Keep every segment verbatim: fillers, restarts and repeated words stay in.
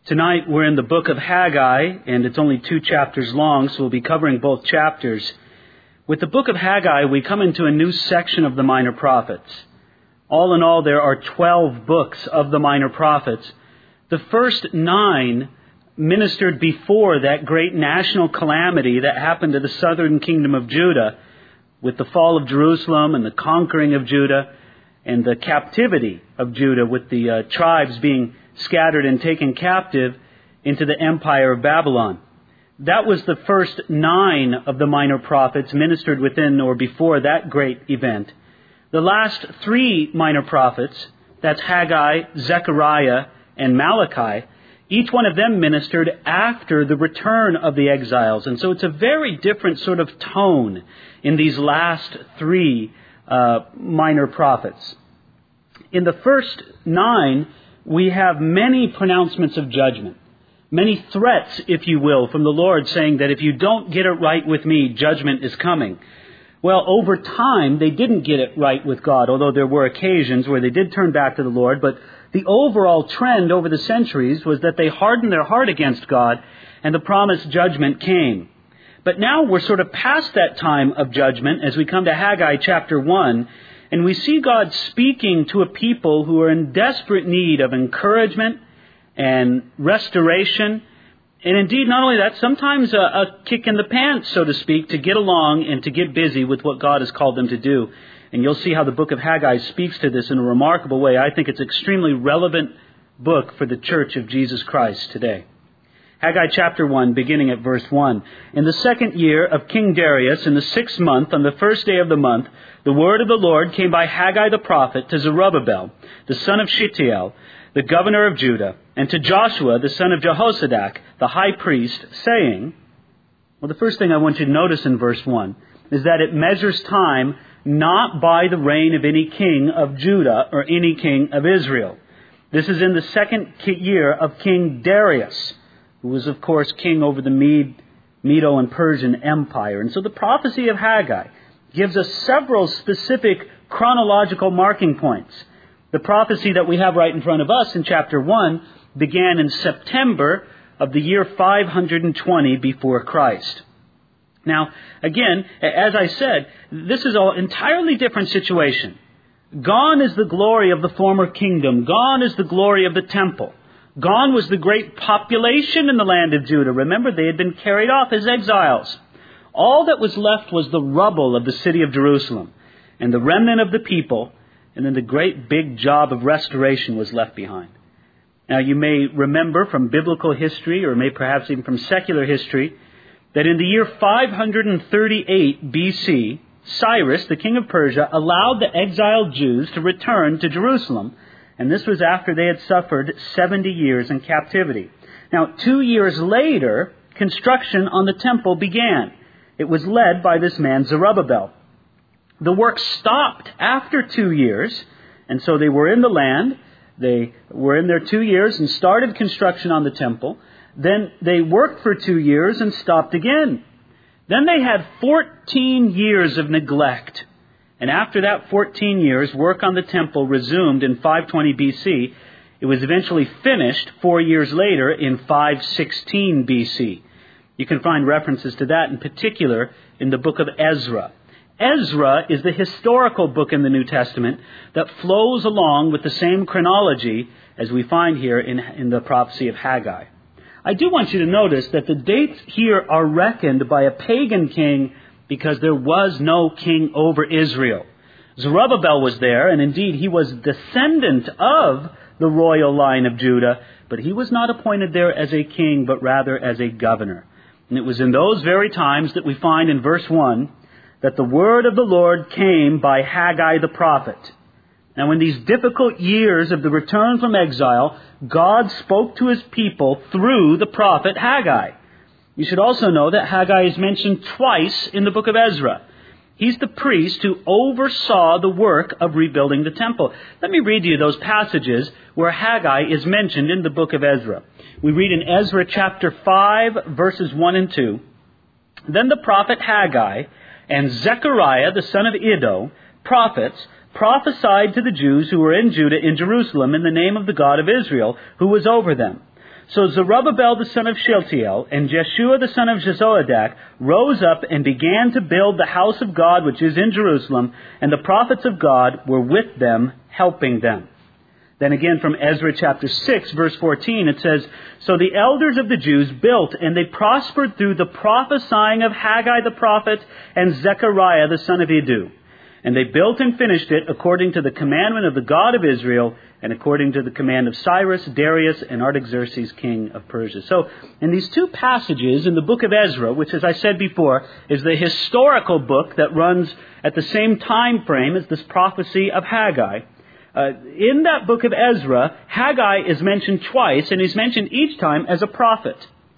Tonight we're in the book of Haggai, and it's only two chapters long, so we'll be covering both chapters. With the book of Haggai, we come into a new section of the minor prophets. All in all, there are twelve books of the minor prophets. The first nine ministered before that great national calamity that happened to the southern kingdom of Judah, with the fall of Jerusalem and the conquering of Judah and the captivity of Judah, with the uh, tribes being scattered and taken captive into the empire of Babylon. That was the first nine of the minor prophets ministered within or before that great event. The last three minor prophets, that's Haggai, Zechariah, and Malachi, each one of them ministered after the return of the exiles. And so it's a very different sort of tone in these last three uh, minor prophets. In the first nine, we have many pronouncements of judgment, many threats, if you will, from the Lord saying that if you don't get it right with me, judgment is coming. Well, over time, they didn't get it right with God, although there were occasions where they did turn back to the Lord. But the overall trend over the centuries was that they hardened their heart against God, and the promised judgment came. But now we're sort of past that time of judgment as we come to Haggai chapter one, and we see God speaking to a people who are in desperate need of encouragement and restoration. And indeed, not only that, sometimes a, a kick in the pants, so to speak, to get along and to get busy with what God has called them to do. And you'll see how the book of Haggai speaks to this in a remarkable way. I think it's an extremely relevant book for the Church of Jesus Christ today. Haggai chapter one, beginning at verse one. In the second year of King Darius, in the sixth month, on the first day of the month, the word of the Lord came by Haggai the prophet to Zerubbabel, the son of Shealtiel, the governor of Judah, and to Joshua, the son of Jehozadak, the high priest, saying, well, the first thing I want you to notice in verse one is that it measures time not by the reign of any king of Judah or any king of Israel. This is in the second year of King Darius, who was, of course, king over the Mede, Medo and Persian Empire. And so the prophecy of Haggai gives us several specific chronological marking points. The prophecy that we have right in front of us in chapter one began in September of the year five hundred twenty before Christ. Now, again, as I said, this is an entirely different situation. Gone is the glory of the former kingdom. Gone is the glory of the temple. Gone was the great population in the land of Judah. Remember, they had been carried off as exiles. All that was left was the rubble of the city of Jerusalem and the remnant of the people, and then the great big job of restoration was left behind. Now, you may remember from biblical history, or may perhaps even from secular history, that in the year five hundred thirty-eight B C, Cyrus, the king of Persia, allowed the exiled Jews to return to Jerusalem, and this was after they had suffered seventy years in captivity. Now, two years later, construction on the temple began. It was led by this man, Zerubbabel. The work stopped after two years, and so they were in the land. They were in there two years and started construction on the temple. Then they worked for two years and stopped again. Then they had fourteen years of neglect. And after that fourteen years, work on the temple resumed in five twenty B C. It was eventually finished four years later in five sixteen B C. You can find references to that in particular in the book of Ezra. Ezra is the historical book in the New Testament that flows along with the same chronology as we find here in, in the prophecy of Haggai. I do want you to notice that the dates here are reckoned by a pagan king because there was no king over Israel. Zerubbabel was there, and indeed he was descendant of the royal line of Judah, but he was not appointed there as a king, but rather as a governor. And it was in those very times that we find in verse one that the word of the Lord came by Haggai the prophet. Now, in these difficult years of the return from exile, God spoke to his people through the prophet Haggai. You should also know that Haggai is mentioned twice in the book of Ezra. He's the priest who oversaw the work of rebuilding the temple. Let me read you those passages where Haggai is mentioned in the book of Ezra. We read in Ezra chapter five, verses one and two. Then the prophet Haggai and Zechariah, the son of Iddo, prophets, prophesied to the Jews who were in Judah in Jerusalem in the name of the God of Israel, who was over them. So Zerubbabel the son of Shealtiel and Jeshua the son of Jehozadak rose up and began to build the house of God which is in Jerusalem, and the prophets of God were with them, helping them. Then again from Ezra chapter six, verse fourteen, it says, So the elders of the Jews built, and they prospered through the prophesying of Haggai the prophet and Zechariah the son of Iddo. And they built and finished it according to the commandment of the God of Israel, and according to the command of Cyrus, Darius, and Artaxerxes, king of Persia. So, in these two passages in the book of Ezra, which, as I said before, is the historical book that runs at the same time frame as this prophecy of Haggai, uh, in that book of Ezra, Haggai is mentioned twice, and he's mentioned each time as a prophet.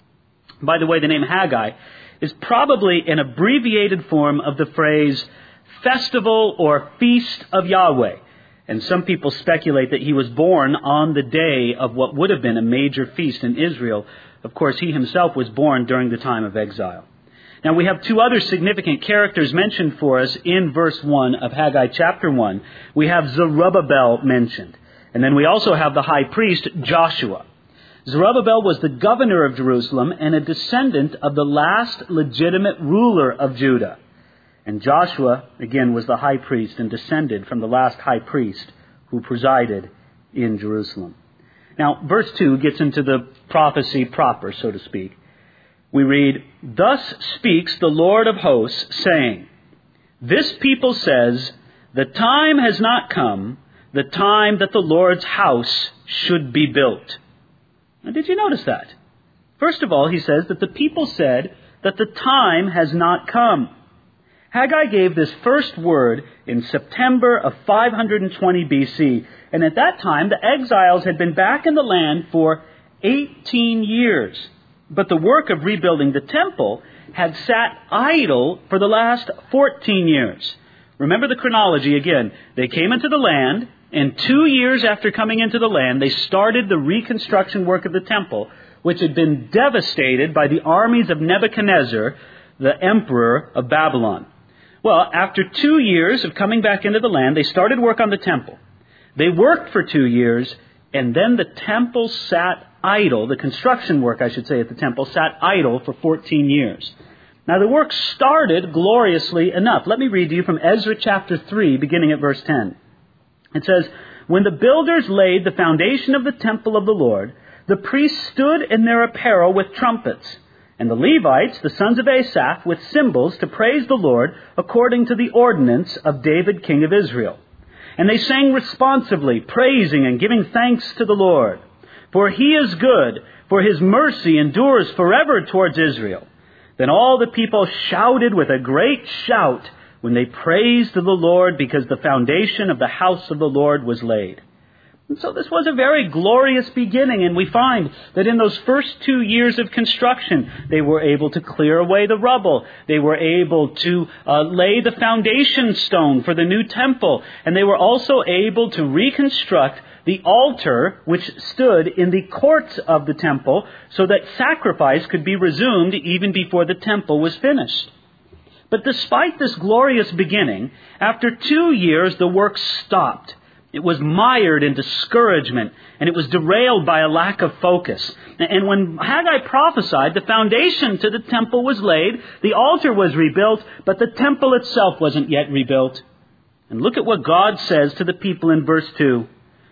By the way, the name Haggai is probably an abbreviated form of the phrase Festival or Feast of Yahweh. And some people speculate that he was born on the day of what would have been a major feast in Israel. Of course, he himself was born during the time of exile. Now, we have two other significant characters mentioned for us in verse one of Haggai chapter one. We have Zerubbabel mentioned. And then we also have the high priest, Joshua. Zerubbabel was the governor of Jerusalem and a descendant of the last legitimate ruler of Judah. And Joshua, again, was the high priest and descended from the last high priest who presided in Jerusalem. Now, verse two gets into the prophecy proper, so to speak. We read, Thus speaks the Lord of hosts, saying, This people says, The time has not come, the time that the Lord's house should be built. Now, did you notice that? First of all, he says that the people said that the time has not come. Haggai gave this first word in September of five hundred twenty B C, and at that time the exiles had been back in the land for eighteen years. But the work of rebuilding the temple had sat idle for the last fourteen years. Remember the chronology again. They came into the land, and two years after coming into the land, they started the reconstruction work of the temple, which had been devastated by the armies of Nebuchadnezzar, the emperor of Babylon. Well, after two years of coming back into the land, they started work on the temple. They worked for two years, and then the temple sat idle. The construction work, I should say, at the temple sat idle for fourteen years. Now, the work started gloriously enough. Let me read to you from Ezra chapter three, beginning at verse ten. It says, When the builders laid the foundation of the temple of the Lord, the priests stood in their apparel with trumpets, and the Levites, the sons of Asaph, with cymbals to praise the Lord according to the ordinance of David, king of Israel. And they sang responsively, praising and giving thanks to the Lord. For he is good, for his mercy endures forever towards Israel. Then all the people shouted with a great shout when they praised the Lord, because the foundation of the house of the Lord was laid. And so this was a very glorious beginning, and we find that in those first two years of construction, they were able to clear away the rubble. They were able to uh, lay the foundation stone for the new temple, and they were also able to reconstruct the altar which stood in the courts of the temple so that sacrifice could be resumed even before the temple was finished. But despite this glorious beginning, after two years the work stopped. It was mired in discouragement, and it was derailed by a lack of focus. And when Haggai prophesied, the foundation to the temple was laid, the altar was rebuilt, but the temple itself wasn't yet rebuilt. And look at what God says to the people in verse two.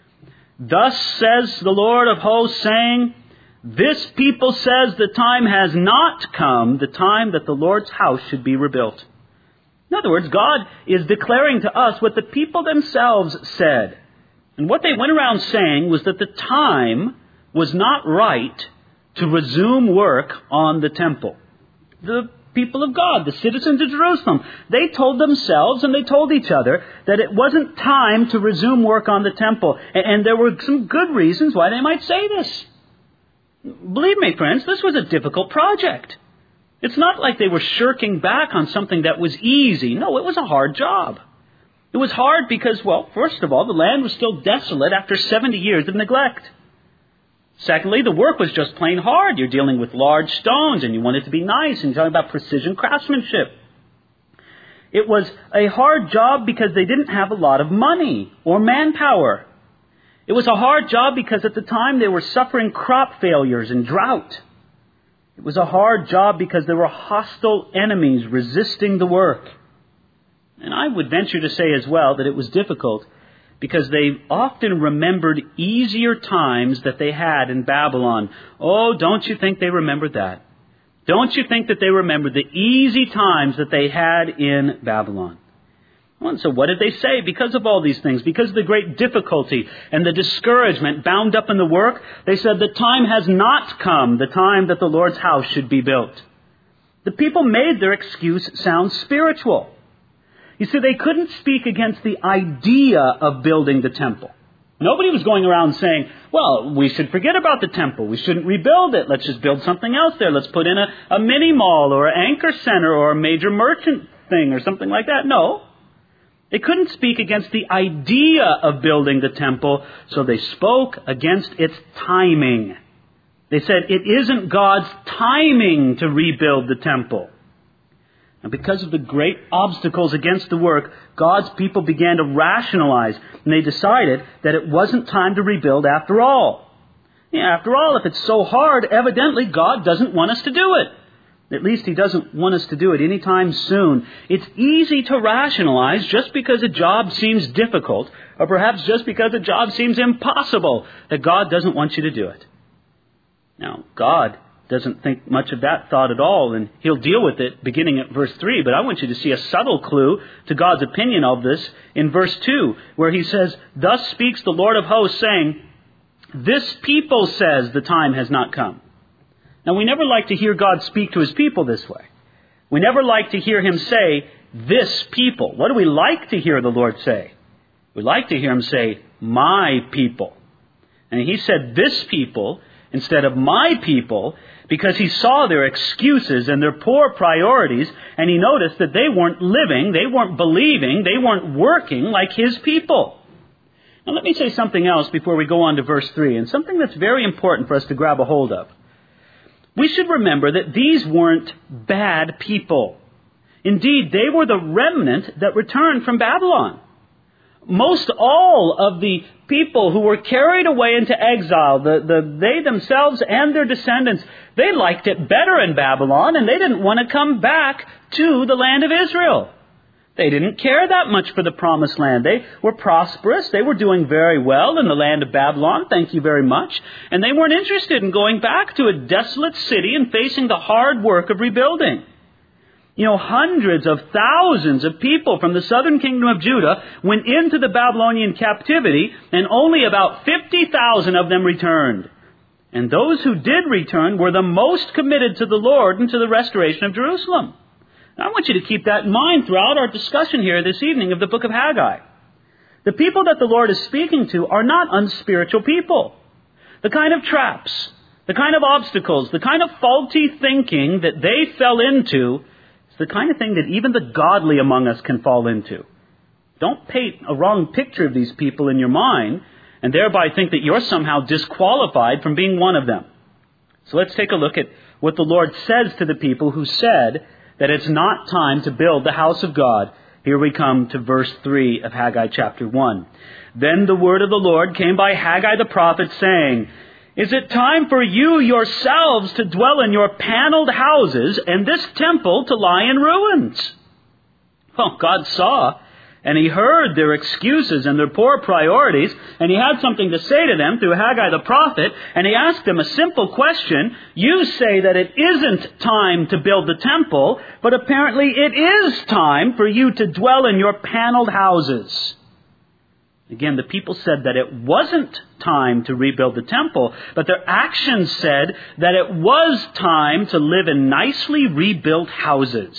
Thus says the Lord of hosts, saying, This people says the time has not come, the time that the Lord's house should be rebuilt. In other words, God is declaring to us what the people themselves said. And what they went around saying was that the time was not right to resume work on the temple. The people of God, the citizens of Jerusalem, they told themselves and they told each other that it wasn't time to resume work on the temple. And there were some good reasons why they might say this. Believe me, friends, this was a difficult project. It's not like they were shirking back on something that was easy. No, it was a hard job. It was hard because, well, first of all, the land was still desolate after seventy years of neglect. Secondly, the work was just plain hard. You're dealing with large stones and you want it to be nice, and you're talking about precision craftsmanship. It was a hard job because they didn't have a lot of money or manpower. It was a hard job because at the time they were suffering crop failures and drought. It was a hard job because there were hostile enemies resisting the work. And I would venture to say as well that it was difficult because they often remembered easier times that they had in Babylon. Oh, don't you think they remembered that? Don't you think that they remembered the easy times that they had in Babylon? Well, so what did they say because of all these things? Because of the great difficulty and the discouragement bound up in the work, they said the time has not come, the time that the Lord's house should be built. The people made their excuse sound spiritual. You see, they couldn't speak against the idea of building the temple. Nobody was going around saying, well, we should forget about the temple. We shouldn't rebuild it. Let's just build something else there. Let's put in a, a mini mall or an anchor center or a major merchant thing or something like that. No. They couldn't speak against the idea of building the temple, so they spoke against its timing. They said it isn't God's timing to rebuild the temple. And because of the great obstacles against the work, God's people began to rationalize, and they decided that it wasn't time to rebuild after all. Yeah, after all, if it's so hard, evidently God doesn't want us to do it. At least He doesn't want us to do it anytime soon. It's easy to rationalize just because a job seems difficult, or perhaps just because a job seems impossible, that God doesn't want you to do it. Now, God doesn't think much of that thought at all, and He'll deal with it beginning at verse three. But I want you to see a subtle clue to God's opinion of this in verse two, where He says, "Thus speaks the Lord of hosts, saying, this people says the time has not come." Now, we never like to hear God speak to His people this way. We never like to hear Him say, this people. What do we like to hear the Lord say? We like to hear Him say, my people. And He said this people instead of my people because He saw their excuses and their poor priorities, and He noticed that they weren't living, they weren't believing, they weren't working like His people. Now, let me say something else before we go on to verse three, and something that's very important for us to grab a hold of. We should remember that these weren't bad people. Indeed, they were the remnant that returned from Babylon. Most all of the people who were carried away into exile, the, the, they themselves and their descendants, they liked it better in Babylon, and they didn't want to come back to the land of Israel. They didn't care that much for the promised land. They were prosperous. They were doing very well in the land of Babylon. Thank you very much. And they weren't interested in going back to a desolate city and facing the hard work of rebuilding. You know, hundreds of thousands of people from the southern kingdom of Judah went into the Babylonian captivity, and only about fifty thousand of them returned. And those who did return were the most committed to the Lord and to the restoration of Jerusalem. Now, I want you to keep that in mind throughout our discussion here this evening of the book of Haggai. The people that the Lord is speaking to are not unspiritual people. The kind of traps, the kind of obstacles, the kind of faulty thinking that they fell into is the kind of thing that even the godly among us can fall into. Don't paint a wrong picture of these people in your mind and thereby think that you're somehow disqualified from being one of them. So let's take a look at what the Lord says to the people who said that it's not time to build the house of God. Here we come to verse three of Haggai chapter one. Then the word of the Lord came by Haggai the prophet, saying, is it time for you yourselves to dwell in your paneled houses and this temple to lie in ruins? Well, God saw and He heard their excuses and their poor priorities, and He had something to say to them through Haggai the prophet, and He asked them a simple question. You say that it isn't time to build the temple, but apparently it is time for you to dwell in your paneled houses. Again, the people said that it wasn't time to rebuild the temple, but their actions said that it was time to live in nicely rebuilt houses.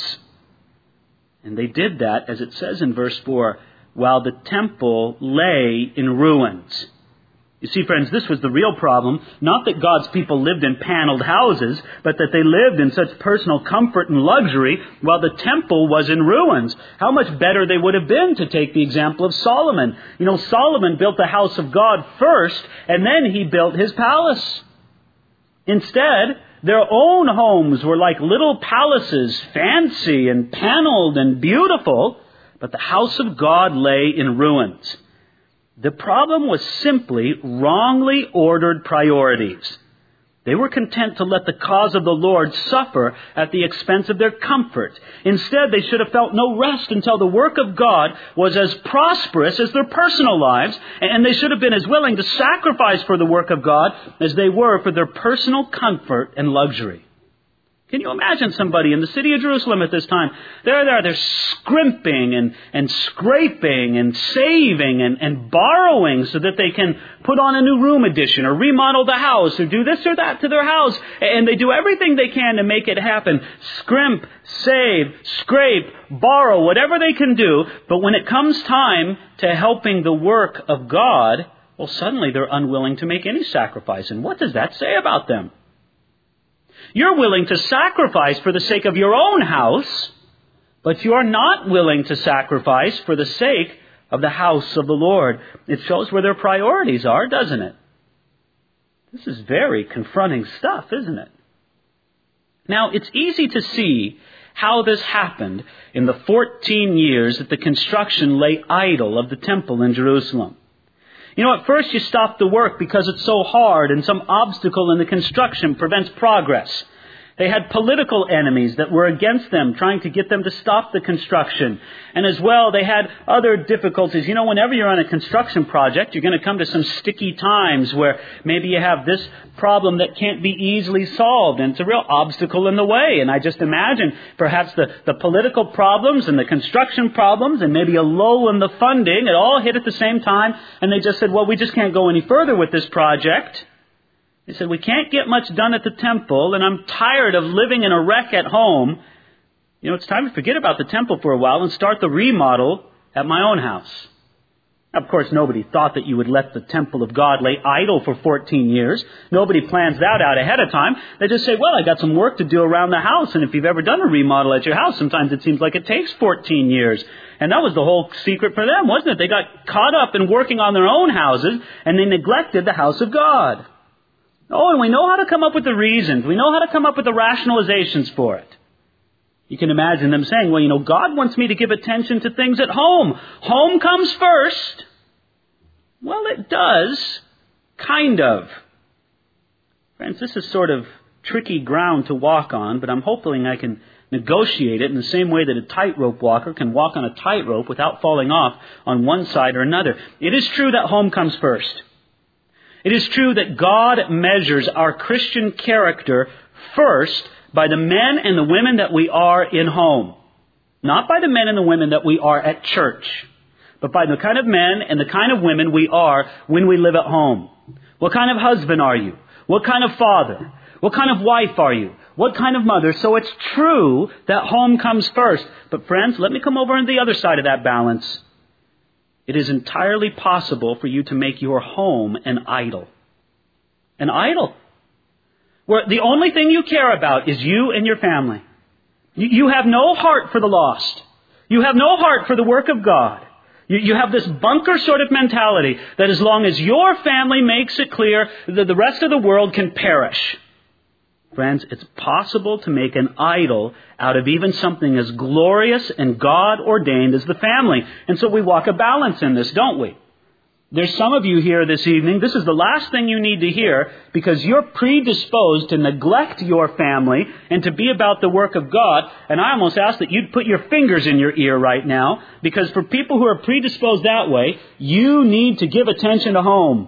And they did that, as it says in verse four, while the temple lay in ruins. You see, friends, this was the real problem. Not that God's people lived in paneled houses, but that they lived in such personal comfort and luxury while the temple was in ruins. How much better they would have been to take the example of Solomon. You know, Solomon built the house of God first, and then he built his palace. Instead, their own homes were like little palaces, fancy and paneled and beautiful, but the house of God lay in ruins. The problem was simply wrongly ordered priorities. They were content to let the cause of the Lord suffer at the expense of their comfort. Instead, they should have felt no rest until the work of God was as prosperous as their personal lives, and they should have been as willing to sacrifice for the work of God as they were for their personal comfort and luxury. Can you imagine somebody in the city of Jerusalem at this time? They're there, they're scrimping and, and scraping and saving and, and borrowing so that they can put on a new room addition or remodel the house or do this or that to their house. And they do everything they can to make it happen. Scrimp, save, scrape, borrow, whatever they can do. But when it comes time to helping the work of God, well, suddenly they're unwilling to make any sacrifice. And what does that say about them? You're willing to sacrifice for the sake of your own house, but you are not willing to sacrifice for the sake of the house of the Lord. It shows where their priorities are, doesn't it? This is very confronting stuff, isn't it? Now, it's easy to see how this happened in the fourteen years that the construction lay idle of the temple in Jerusalem. You know, at first you stop the work because it's so hard and some obstacle in the construction prevents progress. They had political enemies that were against them, trying to get them to stop the construction. And as well, they had other difficulties. You know, whenever you're on a construction project, you're going to come to some sticky times where maybe you have this problem that can't be easily solved, and it's a real obstacle in the way. And I just imagine perhaps the, the political problems and the construction problems and maybe a lull in the funding, it all hit at the same time, and they just said, well, we just can't go any further with this project. They said, we can't get much done at the temple, and I'm tired of living in a wreck at home. You know, it's time to forget about the temple for a while and start the remodel at my own house. Of course, nobody thought that you would let the temple of God lay idle for fourteen years. Nobody plans that out ahead of time. They just say, well, I got some work to do around the house, and if you've ever done a remodel at your house, sometimes it seems like it takes fourteen years. And that was the whole secret for them, wasn't it? They got caught up in working on their own houses, and they neglected the house of God. Oh, and we know how to come up with the reasons. We know how to come up with the rationalizations for it. You can imagine them saying, well, you know, God wants me to give attention to things at home. Home comes first. Well, it does. Kind of. Friends, this is sort of tricky ground to walk on, but I'm hoping I can negotiate it in the same way that a tightrope walker can walk on a tightrope without falling off on one side or another. It is true that home comes first. It is true that God measures our Christian character first by the men and the women that we are in home. Not by the men and the women that we are at church, but by the kind of men and the kind of women we are when we live at home. What kind of husband are you? What kind of father? What kind of wife are you? What kind of mother? So it's true that home comes first. But friends, let me come over on the other side of that balance. It is entirely possible for you to make your home an idol. An idol. Where the only thing you care about is you and your family. You have no heart for the lost. You have no heart for the work of God. You have this bunker sort of mentality that as long as your family makes it clear that the rest of the world can perish. Friends, it's possible to make an idol out of even something as glorious and God-ordained as the family. And so we walk a balance in this, don't we? There's some of you here this evening, this is the last thing you need to hear because you're predisposed to neglect your family and to be about the work of God. And I almost ask that you'd put your fingers in your ear right now, because for people who are predisposed that way, you need to give attention to home.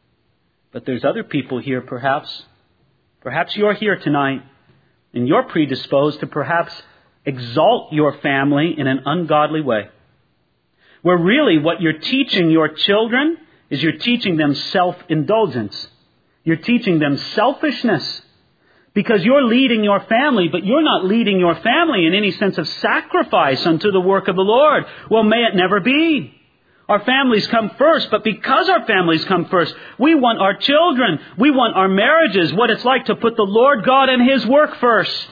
But there's other people here perhaps. Perhaps you're here tonight and you're predisposed to perhaps exalt your family in an ungodly way. Where really what you're teaching your children is you're teaching them self-indulgence. You're teaching them selfishness. Because you're leading your family, but you're not leading your family in any sense of sacrifice unto the work of the Lord. Well, may it never be. Our families come first, but because our families come first, we want our children, we want our marriages, what it's like to put the Lord God and His work first.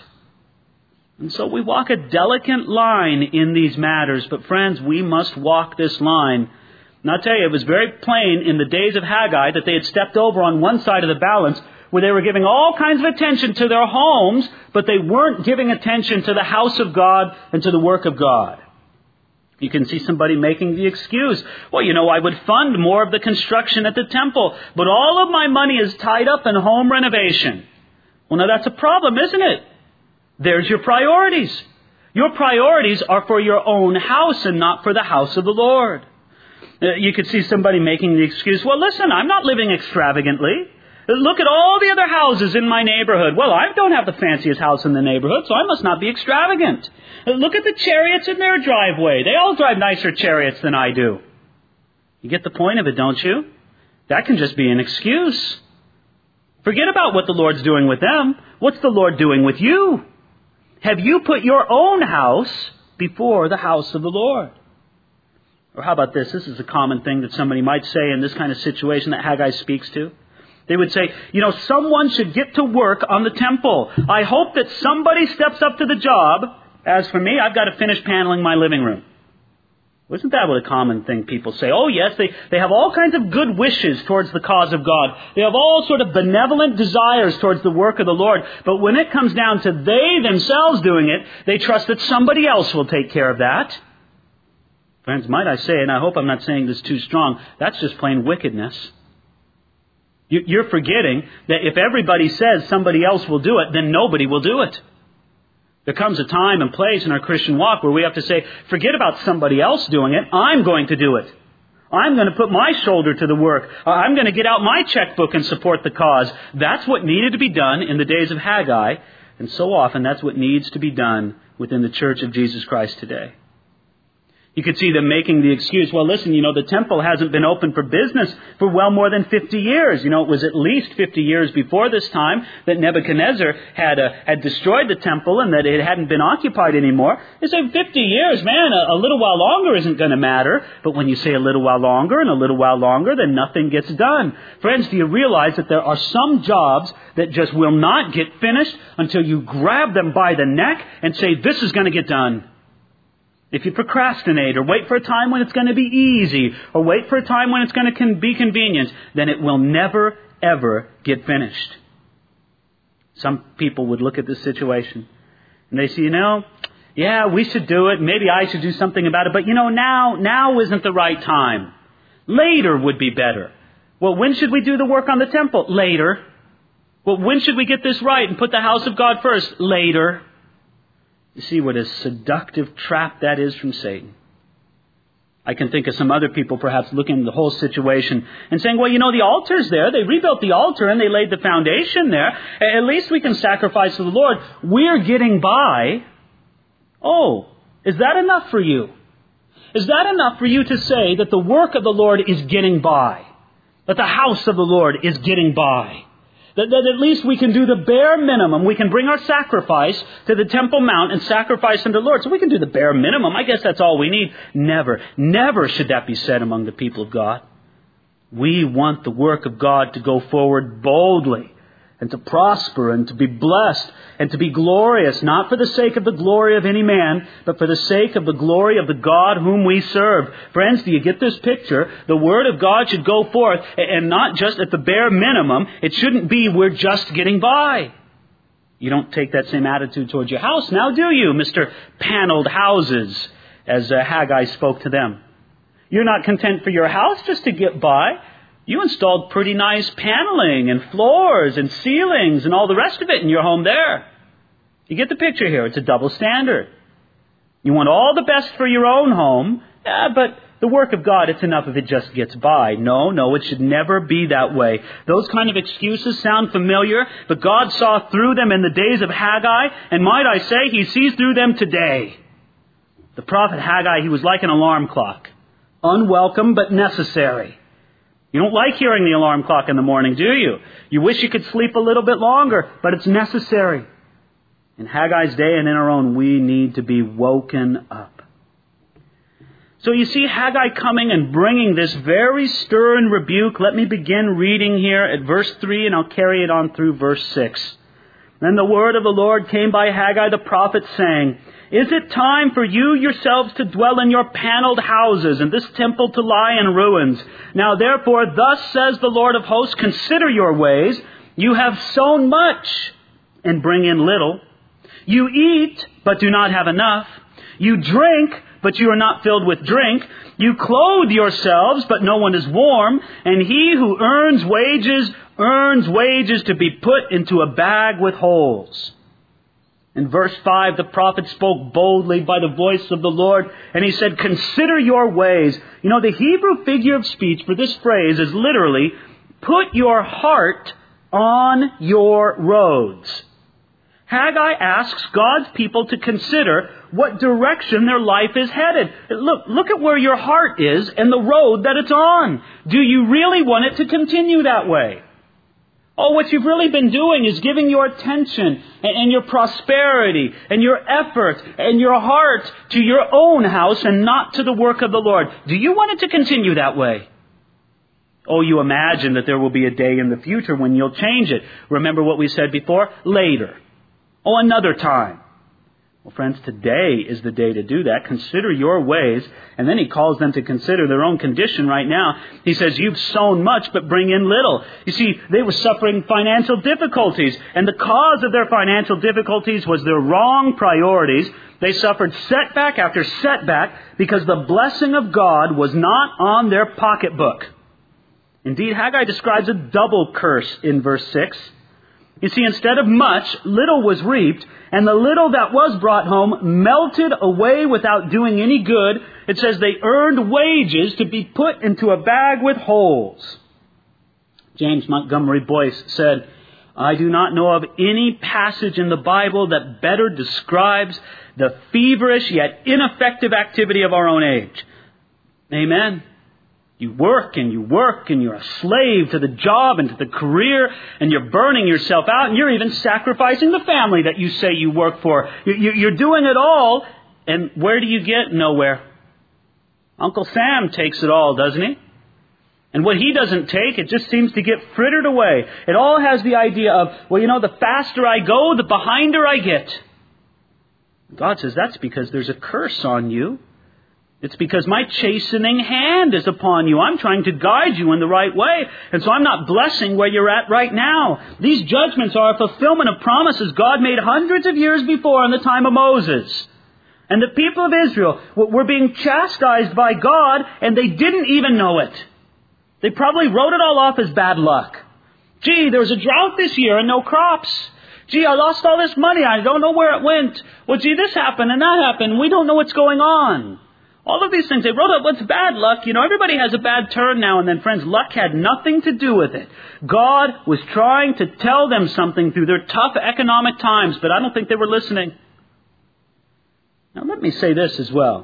And so we walk a delicate line in these matters, but friends, we must walk this line. And I'll tell you, it was very plain in the days of Haggai that they had stepped over on one side of the balance where they were giving all kinds of attention to their homes, but they weren't giving attention to the house of God and to the work of God. You can see somebody making the excuse, well, you know, I would fund more of the construction at the temple, but all of my money is tied up in home renovation. Well, now that's a problem, isn't it? There's your priorities. Your priorities are for your own house and not for the house of the Lord. Uh, you could see somebody making the excuse, well, listen, I'm not living extravagantly. Look at all the other houses in my neighborhood. Well, I don't have the fanciest house in the neighborhood, so I must not be extravagant. Look at the chariots in their driveway. They all drive nicer chariots than I do. You get the point of it, don't you? That can just be an excuse. Forget about what the Lord's doing with them. What's the Lord doing with you? Have you put your own house before the house of the Lord? Or how about this? This is a common thing that somebody might say in this kind of situation that Haggai speaks to. They would say, you know, someone should get to work on the temple. I hope that somebody steps up to the job. As for me, I've got to finish paneling my living room. Isn't that what a common thing people say? Oh, yes, they, they have all kinds of good wishes towards the cause of God. They have all sort of benevolent desires towards the work of the Lord. But when it comes down to they themselves doing it, they trust that somebody else will take care of that. Friends, might I say, and I hope I'm not saying this too strong, that's just plain wickedness. You're forgetting that if everybody says somebody else will do it, then nobody will do it. There comes a time and place in our Christian walk where we have to say, forget about somebody else doing it. I'm going to do it. I'm going to put my shoulder to the work. I'm going to get out my checkbook and support the cause. That's what needed to be done in the days of Haggai. And so often that's what needs to be done within the Church of Jesus Christ today. You could see them making the excuse, well, listen, you know, the temple hasn't been open for business for well more than fifty years. You know, it was at least fifty years before this time that Nebuchadnezzar had uh, had destroyed the temple and that it hadn't been occupied anymore. They say fifty years, man, a, a little while longer isn't going to matter. But when you say a little while longer and a little while longer, then nothing gets done. Friends, do you realize that there are some jobs that just will not get finished until you grab them by the neck and say, this is going to get done? If you procrastinate or wait for a time when it's going to be easy or wait for a time when it's going to be convenient, then it will never, ever get finished. Some people would look at this situation and they say, you know, yeah, we should do it. Maybe I should do something about it. But, you know, now, now isn't the right time. Later would be better. Well, when should we do the work on the temple? Later. Well, when should we get this right and put the house of God first? Later. You see what a seductive trap that is from Satan. I can think of some other people perhaps looking at the whole situation and saying, well, you know, the altar's there. They rebuilt the altar and they laid the foundation there. At least we can sacrifice to the Lord. We're getting by. Oh, is that enough for you? Is that enough for you to say that the work of the Lord is getting by? That the house of the Lord is getting by? That, that at least we can do the bare minimum. We can bring our sacrifice to the Temple Mount and sacrifice unto the Lord. So we can do the bare minimum. I guess that's all we need. Never, never should that be said among the people of God. We want the work of God to go forward boldly and to prosper and to be blessed and to be glorious, not for the sake of the glory of any man, but for the sake of the glory of the God whom we serve. Friends, do you get this picture? The Word of God should go forth, and not just at the bare minimum. It shouldn't be we're just getting by. You don't take that same attitude towards your house now, do you, Mister Paneled Houses, as uh, Haggai spoke to them? You're not content for your house just to get by. You installed pretty nice paneling and floors and ceilings and all the rest of it in your home there. You get the picture here. It's a double standard. You want all the best for your own home, yeah, but the work of God, it's enough if it just gets by. No, no, it should never be that way. Those kind of excuses sound familiar, but God saw through them in the days of Haggai, and might I say, He sees through them today. The prophet Haggai, he was like an alarm clock. Unwelcome, but necessary. You don't like hearing the alarm clock in the morning, do you? You wish you could sleep a little bit longer, but it's necessary. In Haggai's day and in our own, we need to be woken up. So you see Haggai coming and bringing this very stern rebuke. Let me begin reading here at verse three, and I'll carry it on through verse six. Then the word of the Lord came by Haggai the prophet, saying, Is it time for you yourselves to dwell in your paneled houses, and this temple to lie in ruins? Now therefore, thus says the Lord of hosts, consider your ways. You have sown much, and bring in little. You eat, but do not have enough. You drink, but you are not filled with drink. You clothe yourselves, but no one is warm. And he who earns wages, earns wages to be put into a bag with holes. In verse five, the prophet spoke boldly by the voice of the Lord, and he said, consider your ways. You know, the Hebrew figure of speech for this phrase is literally, put your heart on your roads. Haggai asks God's people to consider what direction their life is headed. Look, look at where your heart is and the road that it's on. Do you really want it to continue that way? Oh, what you've really been doing is giving your attention and, and your prosperity and your effort and your heart to your own house and not to the work of the Lord. Do you want it to continue that way? Oh, you imagine that there will be a day in the future when you'll change it. Remember what we said before? Later. Oh, another time. Well, friends, today is the day to do that. Consider your ways. And then he calls them to consider their own condition right now. He says, you've sown much, but bring in little. You see, they were suffering financial difficulties. And the cause of their financial difficulties was their wrong priorities. They suffered setback after setback because the blessing of God was not on their pocketbook. Indeed, Haggai describes a double curse in verse six. You see, instead of much, little was reaped, and the little that was brought home melted away without doing any good. It says they earned wages to be put into a bag with holes. James Montgomery Boyce said, I do not know of any passage in the Bible that better describes the feverish yet ineffective activity of our own age. Amen. You work and you work and you're a slave to the job and to the career, and you're burning yourself out, and you're even sacrificing the family that you say you work for. You're doing it all, and where do you get? Nowhere. Uncle Sam takes it all, doesn't he? And what he doesn't take, it just seems to get frittered away. It all has the idea of, well, you know, the faster I go, the behinder I get. God says that's because there's a curse on you. It's because my chastening hand is upon you. I'm trying to guide you in the right way. And so I'm not blessing where you're at right now. These judgments are a fulfillment of promises God made hundreds of years before in the time of Moses. And the people of Israel were being chastised by God, and they didn't even know it. They probably wrote it all off as bad luck. Gee, there was a drought this year and no crops. Gee, I lost all this money. I don't know where it went. Well, gee, this happened and that happened. We don't know what's going on. All of these things, they wrote up what's bad luck. You know, everybody has a bad turn now and then. Friends, luck had nothing to do with it. God was trying to tell them something through their tough economic times, but I don't think they were listening. Now, let me say this as well.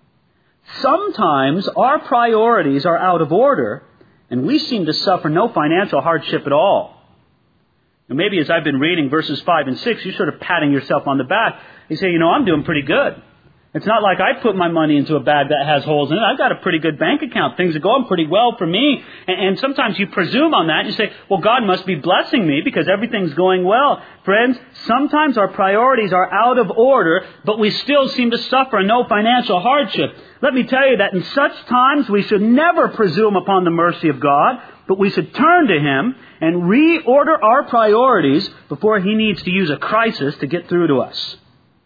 Sometimes our priorities are out of order, and we seem to suffer no financial hardship at all. And maybe as I've been reading verses five and six, you're sort of patting yourself on the back. You say, you know, I'm doing pretty good. It's not like I put my money into a bag that has holes in it. I've got a pretty good bank account. Things are going pretty well for me. And, and sometimes you presume on that. You say, well, God must be blessing me because everything's going well. Friends, sometimes our priorities are out of order, but we still seem to suffer no financial hardship. Let me tell you that in such times we should never presume upon the mercy of God, but we should turn to Him and reorder our priorities before He needs to use a crisis to get through to us.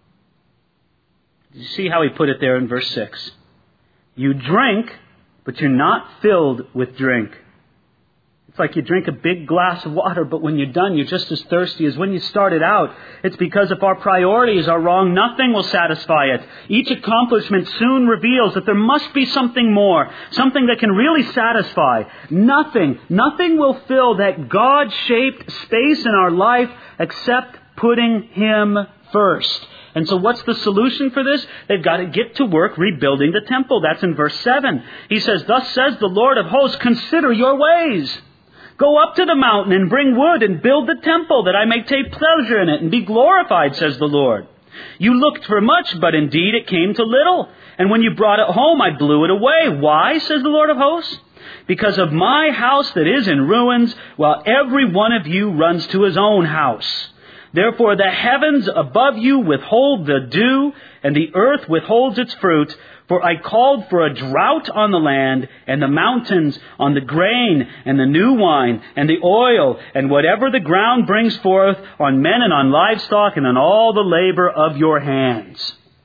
You see how he put it there in verse six. You drink, but you're not filled with drink. It's like you drink a big glass of water, but when you're done, you're just as thirsty as when you started out. It's because if our priorities are wrong, nothing will satisfy it. Each accomplishment soon reveals that there must be something more, something that can really satisfy. Nothing, nothing will fill that God-shaped space in our life except putting Him first. And so what's the solution for this? They've got to get to work rebuilding the temple. That's in verse seven. He says, thus says the Lord of hosts, consider your ways. Go up to the mountain and bring wood and build the temple that I may take pleasure in it and be glorified, says the Lord. You looked for much, but indeed it came to little. And when you brought it home, I blew it away. Why, says the Lord of hosts? Because of my house that is in ruins, while every one of you runs to his own house. Therefore the heavens above you withhold the dew, and the earth withholds its fruit. For I called for a drought on the land, and the mountains on the grain, and the new wine, and the oil, and whatever the ground brings forth, on men and on livestock, and on all the labor of your hands.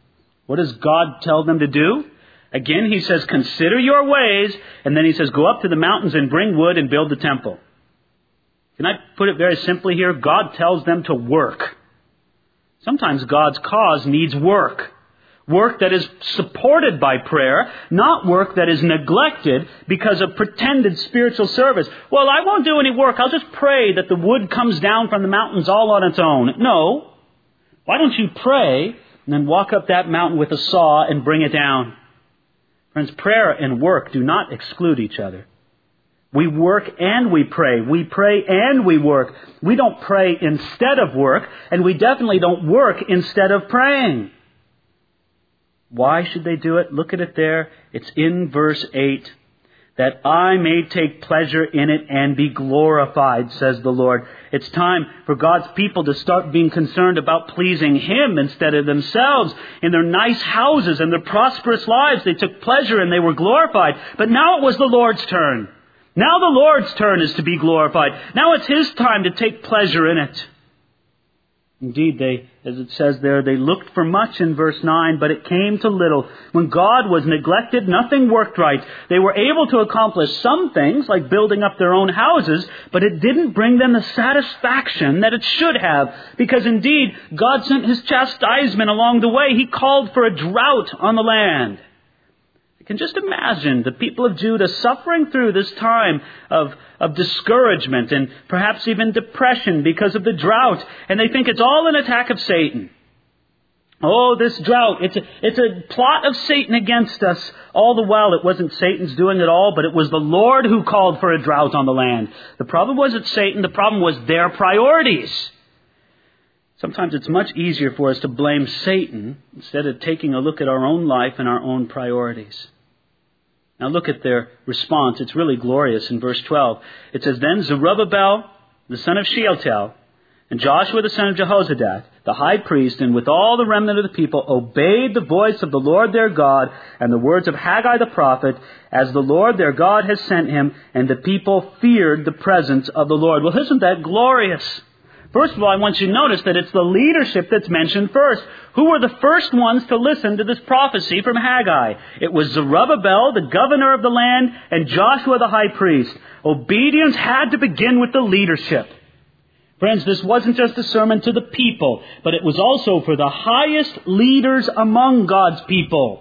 What does God tell them to do? Again, he says, consider your ways. And then he says, go up to the mountains and bring wood and build the temple. Can I put it very simply here? God tells them to work. Sometimes God's cause needs work. Work that is supported by prayer, not work that is neglected because of pretended spiritual service. Well, I won't do any work. I'll just pray that the wood comes down from the mountains all on its own. No. Why don't you pray and then walk up that mountain with a saw and bring it down? Friends, prayer and work do not exclude each other. We work and we pray. We pray and we work. We don't pray instead of work, and we definitely don't work instead of praying. Why should they do it? Look at it there. It's in verse eight. That I may take pleasure in it and be glorified, says the Lord. It's time for God's people to start being concerned about pleasing Him instead of themselves. In their nice houses and their prosperous lives, they took pleasure and they were glorified. But now it was the Lord's turn. Now the Lord's turn is to be glorified. Now it's His time to take pleasure in it. Indeed, they, as it says there, they looked for much in verse nine, but it came to little. When God was neglected, nothing worked right. They were able to accomplish some things, like building up their own houses, but it didn't bring them the satisfaction that it should have. Because indeed, God sent His chastisement along the way. He called for a drought on the land. You can just imagine the people of Judah suffering through this time of, of discouragement and perhaps even depression because of the drought. And they think it's all an attack of Satan. Oh, this drought, it's a, it's a plot of Satan against us. All the while it wasn't Satan's doing it all, but it was the Lord who called for a drought on the land. The problem wasn't Satan, the problem was their priorities. Sometimes it's much easier for us to blame Satan instead of taking a look at our own life and our own priorities. Now look at their response. It's really glorious in verse twelve. It says, Then Zerubbabel, the son of Shealtiel, and Joshua, the son of Jehozadak, the high priest, and with all the remnant of the people, obeyed the voice of the Lord their God and the words of Haggai the prophet, as the Lord their God has sent him, and the people feared the presence of the Lord. Well, isn't that glorious? First of all, I want you to notice that it's the leadership that's mentioned first. Who were the first ones to listen to this prophecy from Haggai? It was Zerubbabel, the governor of the land, and Joshua the high priest. Obedience had to begin with the leadership. Friends, this wasn't just a sermon to the people, but it was also for the highest leaders among God's people.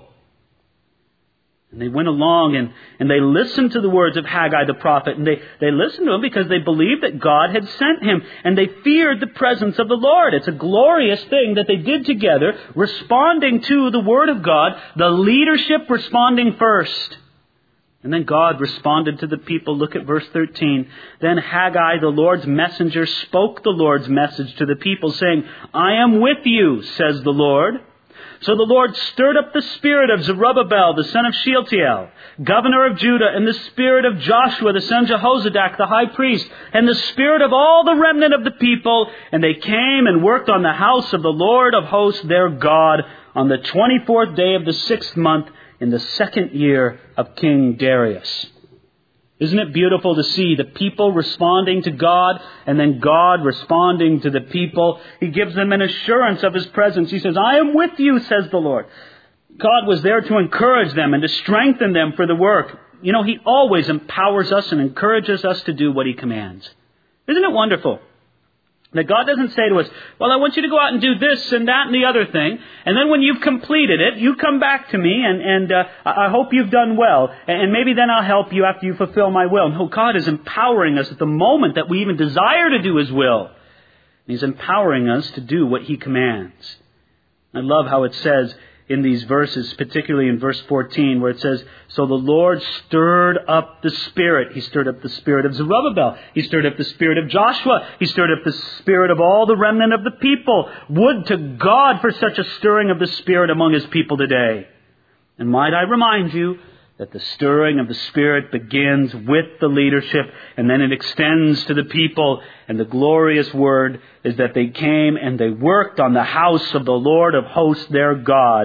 And they went along and, and they listened to the words of Haggai the prophet. And they, they listened to him because they believed that God had sent him. And they feared the presence of the Lord. It's a glorious thing that they did together, responding to the word of God, the leadership responding first. And then God responded to the people. Look at verse thirteen. Then Haggai, the Lord's messenger, spoke the Lord's message to the people, saying, I am with you, says the Lord. So the Lord stirred up the spirit of Zerubbabel, the son of Shealtiel, governor of Judah, and the spirit of Joshua, the son of Jehozadak, the high priest, and the spirit of all the remnant of the people. And they came and worked on the house of the Lord of hosts, their God, on the twenty-fourth day of the sixth month, in the second year of King Darius. Isn't it beautiful to see the people responding to God and then God responding to the people? He gives them an assurance of His presence. He says, I am with you, says the Lord. God was there to encourage them and to strengthen them for the work. You know, He always empowers us and encourages us to do what He commands. Isn't it wonderful? That God doesn't say to us, well, I want you to go out and do this and that and the other thing. And then when you've completed it, you come back to me and, and uh, I hope you've done well. And maybe then I'll help you after you fulfill my will. No, God is empowering us at the moment that we even desire to do His will. He's empowering us to do what He commands. I love how it says in these verses, particularly in verse fourteen, where it says, So the Lord stirred up the spirit. He stirred up the spirit of Zerubbabel. He stirred up the spirit of Joshua. He stirred up the spirit of all the remnant of the people. Would to God for such a stirring of the Spirit among His people today. And might I remind you that the stirring of the Spirit begins with the leadership, and then it extends to the people. And the glorious word is that they came and they worked on the house of the Lord of hosts, their God.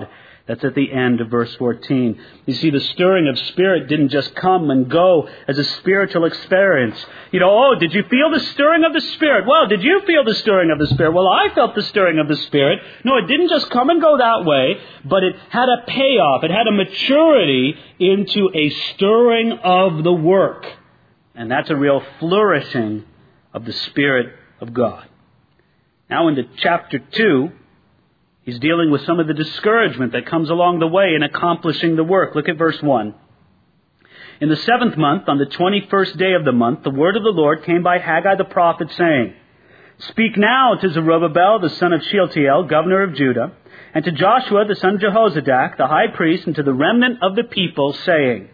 That's at the end of verse fourteen. You see, the stirring of Spirit didn't just come and go as a spiritual experience. You know, oh, did you feel the stirring of the Spirit? Well, did you feel the stirring of the Spirit? Well, I felt the stirring of the Spirit. No, it didn't just come and go that way, but it had a payoff. It had a maturity into a stirring of the work. And that's a real flourishing of the Spirit of God. Now into chapter two, he's dealing with some of the discouragement that comes along the way in accomplishing the work. Look at verse one. In the seventh month, on the twenty-first day of the month, the word of the Lord came by Haggai the prophet, saying, Speak now to Zerubbabel, the son of Shealtiel, governor of Judah, and to Joshua, the son of Jehozadak, the high priest, and to the remnant of the people, saying,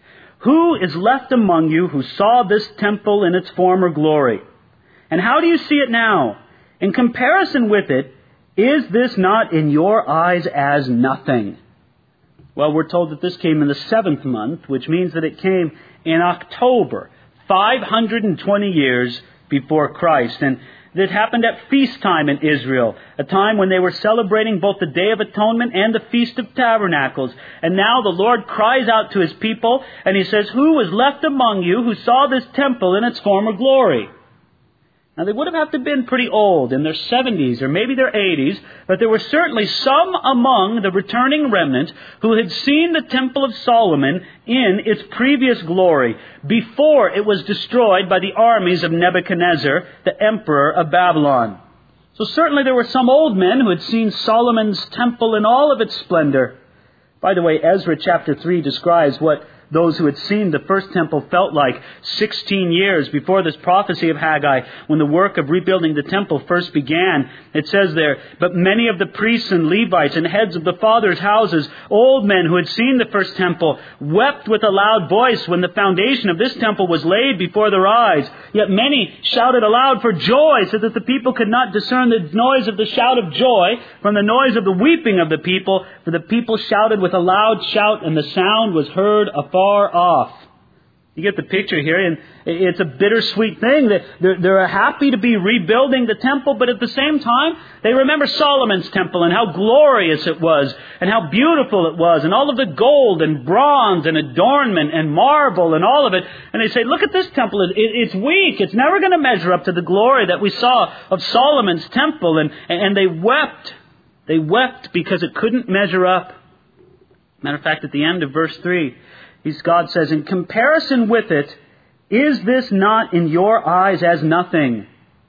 Who is left among you who saw this temple in its former glory? And how do you see it now? In comparison with it, is this not in your eyes as nothing? Well, we're told that this came in the seventh month, which means that it came in October, five hundred twenty years before Christ. And it happened at feast time in Israel, a time when they were celebrating both the Day of Atonement and the Feast of Tabernacles. And now the Lord cries out to His people, and He says, Who was left among you who saw this temple in its former glory? Now, they would have had to have been pretty old, in their seventies or maybe their eighties, but there were certainly some among the returning remnant who had seen the Temple of Solomon in its previous glory, before it was destroyed by the armies of Nebuchadnezzar, the emperor of Babylon. So certainly there were some old men who had seen Solomon's temple in all of its splendor. By the way, Ezra chapter three describes what those who had seen the first temple felt like sixteen years before this prophecy of Haggai, when the work of rebuilding the temple first began. It says there, But many of the priests and Levites and heads of the fathers' houses, old men who had seen the first temple, wept with a loud voice when the foundation of this temple was laid before their eyes. Yet many shouted aloud for joy, so that the people could not discern the noise of the shout of joy from the noise of the weeping of the people. For the people shouted with a loud shout, and the sound was heard afar off. You get the picture here, and it's a bittersweet thing. They're, they're happy to be rebuilding the temple, but at the same time, they remember Solomon's temple and how glorious it was, and how beautiful it was, and all of the gold and bronze and adornment and marble and all of it. And they say, look at this temple. It, it, it's weak. It's never going to measure up to the glory that we saw of Solomon's temple. And, and they wept. They wept because it couldn't measure up. Matter of fact, at the end of verse three, God says, in comparison with it, is this not in your eyes as nothing?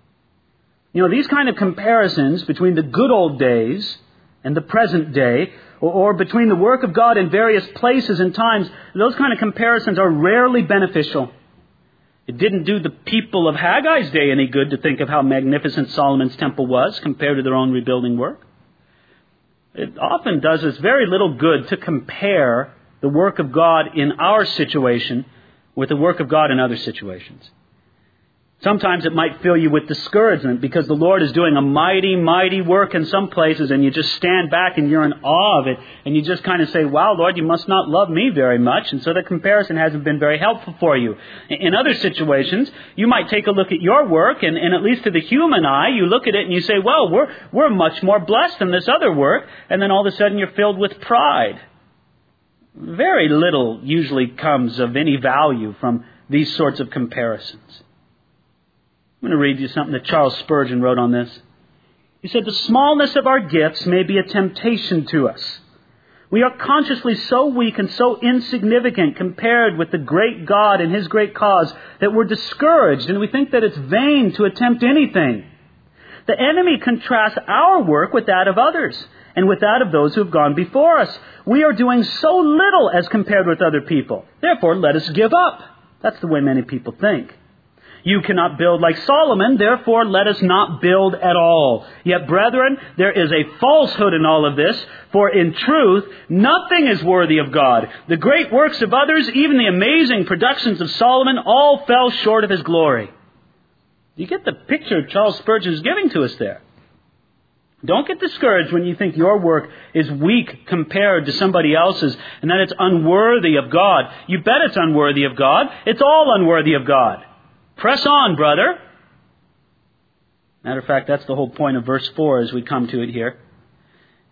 You know, these kind of comparisons between the good old days and the present day, or, or between the work of God in various places and times, those kind of comparisons are rarely beneficial. It didn't do the people of Haggai's day any good to think of how magnificent Solomon's temple was compared to their own rebuilding work. It often does us very little good to compare the work of God in our situation with the work of God in other situations. Sometimes it might fill you with discouragement because the Lord is doing a mighty, mighty work in some places, and you just stand back and you're in awe of it, and you just kind of say, wow, Lord, you must not love me very much, and so the comparison hasn't been very helpful for you. In other situations, you might take a look at your work, and, and at least to the human eye, you look at it and you say, well, we're, we're much more blessed than this other work, and then all of a sudden you're filled with pride. Very little usually comes of any value from these sorts of comparisons. I'm going to read you something that Charles Spurgeon wrote on this. He said, the smallness of our gifts may be a temptation to us. We are consciously so weak and so insignificant compared with the great God and His great cause that we're discouraged, and we think that it's vain to attempt anything. The enemy contrasts our work with that of others, and with that of those who have gone before us. We are doing so little as compared with other people. Therefore, let us give up. That's the way many people think. You cannot build like Solomon, therefore let us not build at all. Yet, brethren, there is a falsehood in all of this, for in truth, nothing is worthy of God. The great works of others, even the amazing productions of Solomon, all fell short of his glory. You get the picture Charles Spurgeon is giving to us there. Don't get discouraged when you think your work is weak compared to somebody else's and that it's unworthy of God. You bet it's unworthy of God. It's all unworthy of God. Press on, brother. Matter of fact, that's the whole point of verse four as we come to it here.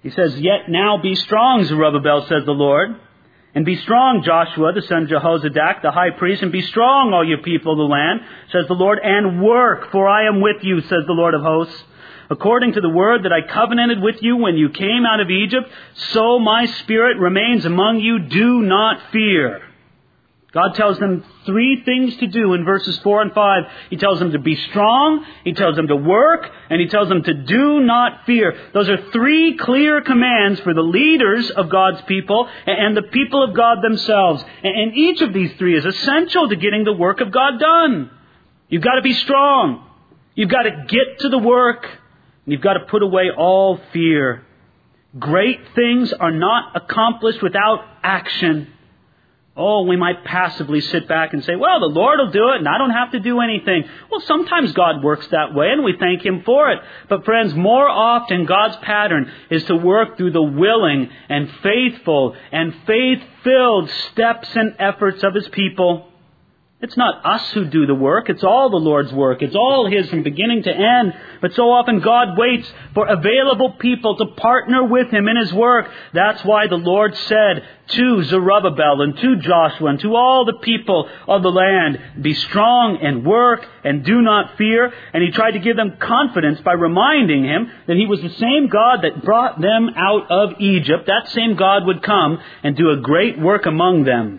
He says, "Yet now be strong, Zerubbabel, says the Lord. And be strong, Joshua, the son of Jehozadak, the high priest, and be strong, all you people of the land, says the Lord, and work, for I am with you, says the Lord of hosts. According to the word that I covenanted with you when you came out of Egypt, so my spirit remains among you. Do not fear." God tells them three things to do in verses four and five. He tells them to be strong, He tells them to work, and He tells them to do not fear. Those are three clear commands for the leaders of God's people and the people of God themselves. And each of these three is essential to getting the work of God done. You've got to be strong. You've got to get to the work. And you've got to put away all fear. Great things are not accomplished without action. Oh, we might passively sit back and say, well, the Lord will do it and I don't have to do anything. Well, sometimes God works that way and we thank Him for it. But friends, more often God's pattern is to work through the willing and faithful and faith-filled steps and efforts of His people. It's not us who do the work. It's all the Lord's work. It's all His from beginning to end. But so often God waits for available people to partner with Him in His work. That's why the Lord said to Zerubbabel and to Joshua and to all the people of the land, be strong and work and do not fear. And He tried to give them confidence by reminding him that He was the same God that brought them out of Egypt. That same God would come and do a great work among them.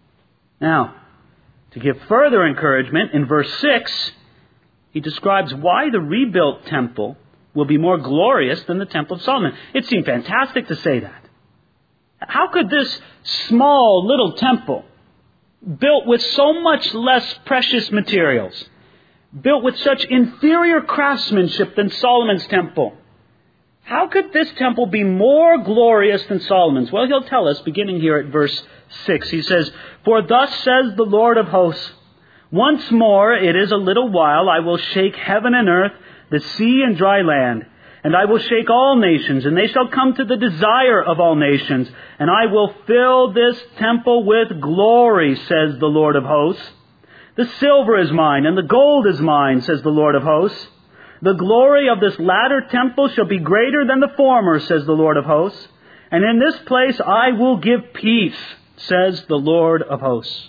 Now, to give further encouragement, in verse six, he describes why the rebuilt temple will be more glorious than the Temple of Solomon. It seemed fantastic to say that. How could this small little temple, built with so much less precious materials, built with such inferior craftsmanship than Solomon's temple, how could this temple be more glorious than Solomon's? Well, he'll tell us, beginning here at verse six. He says, "For thus says the Lord of hosts, once more it is a little while, I will shake heaven and earth, the sea and dry land. And I will shake all nations, and they shall come to the desire of all nations. And I will fill this temple with glory, says the Lord of hosts. The silver is mine, and the gold is mine, says the Lord of hosts. The glory of this latter temple shall be greater than the former, says the Lord of hosts. And in this place I will give peace, says the Lord of hosts."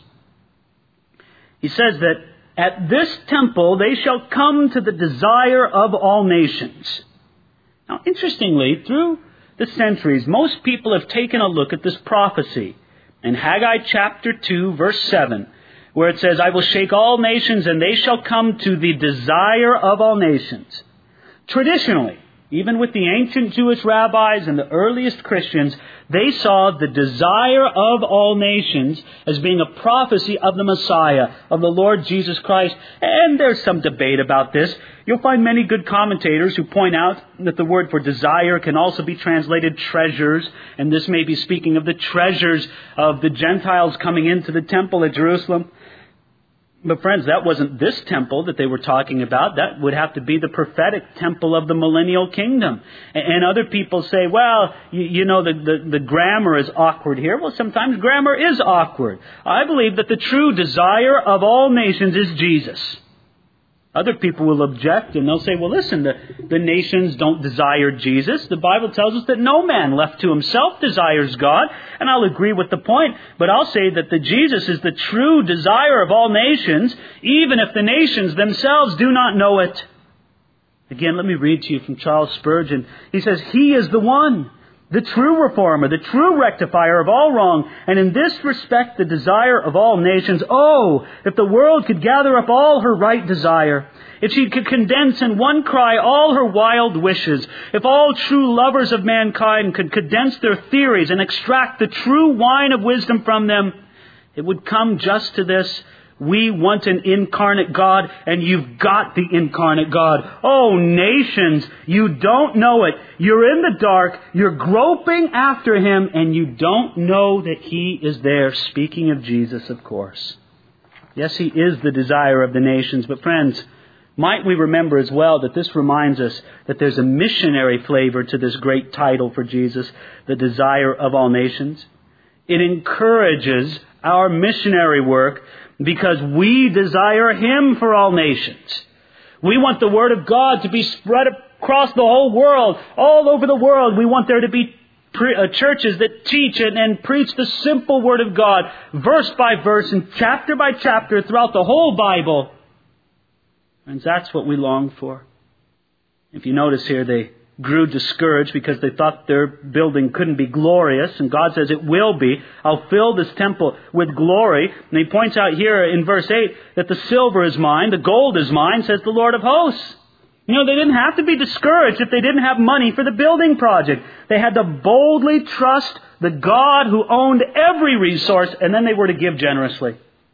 He says that at this temple they shall come to the desire of all nations. Now, interestingly, through the centuries, most people have taken a look at this prophecy in Haggai chapter two, verse seven, where it says, "I will shake all nations, and they shall come to the desire of all nations." Traditionally, even with the ancient Jewish rabbis and the earliest Christians, they saw the desire of all nations as being a prophecy of the Messiah, of the Lord Jesus Christ. And there's some debate about this. You'll find many good commentators who point out that the word for desire can also be translated treasures, and this may be speaking of the treasures of the Gentiles coming into the temple at Jerusalem. But friends, that wasn't this temple that they were talking about. That would have to be the prophetic temple of the millennial kingdom. And other people say, well, you, you know, the, the, the grammar is awkward here. Well, sometimes grammar is awkward. I believe that the true desire of all nations is Jesus. Other people will object and they'll say, well, listen, the, the nations don't desire Jesus. The Bible tells us that no man left to himself desires God. And I'll agree with the point, but I'll say that the Jesus is the true desire of all nations, even if the nations themselves do not know it. Again, let me read to you from Charles Spurgeon. He says, "He is the one, the true reformer, the true rectifier of all wrong, and in this respect the desire of all nations. Oh, if the world could gather up all her right desire, if she could condense in one cry all her wild wishes, if all true lovers of mankind could condense their theories and extract the true wine of wisdom from them, it would come just to this: we want an incarnate God, and you've got the incarnate God. Oh, nations, you don't know it. You're in the dark, you're groping after Him, and you don't know that He is there." Speaking of Jesus, of course. Yes, He is the desire of the nations, but friends, might we remember as well that this reminds us that there's a missionary flavor to this great title for Jesus, the desire of all nations. It encourages our missionary work because we desire Him for all nations. We want the Word of God to be spread across the whole world, all over the world, we want there to be pre- uh, churches that teach and, and preach the simple Word of God, verse by verse and chapter by chapter throughout the whole Bible. And that's what we long for. If you notice here, they grew discouraged because they thought their building couldn't be glorious. And God says, it will be. I'll fill this temple with glory. And He points out here in verse eight that the silver is mine, the gold is mine, says the Lord of hosts. You know, they didn't have to be discouraged if they didn't have money for the building project. They had to boldly trust the God who owned every resource, and then they were to give generously.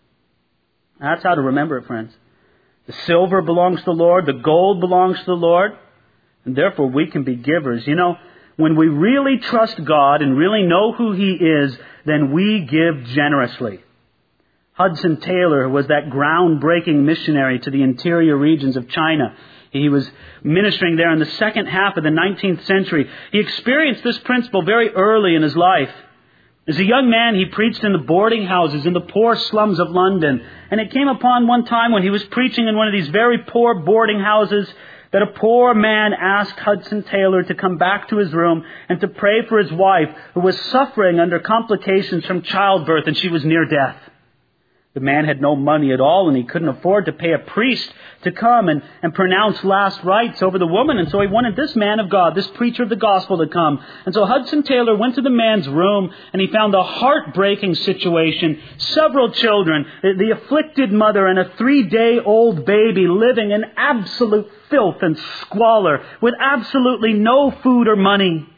That's how to remember it, friends. The silver belongs to the Lord. The gold belongs to the Lord. And therefore, we can be givers. You know, when we really trust God and really know who He is, then we give generously. Hudson Taylor was that groundbreaking missionary to the interior regions of China. He was ministering there in the second half of the nineteenth century. He experienced this principle very early in his life. As a young man, he preached in the boarding houses in the poor slums of London. And it came upon one time when he was preaching in one of these very poor boarding houses that a poor man asked Hudson Taylor to come back to his room and to pray for his wife, who was suffering under complications from childbirth, and she was near death. The man had no money at all, and he couldn't afford to pay a priest to come and, and pronounce last rites over the woman. And so he wanted this man of God, this preacher of the gospel, to come. And so Hudson Taylor went to the man's room, and he found a heartbreaking situation. Several children, the, the afflicted mother and a three-day-old baby living in absolute filth and squalor with absolutely no food or money.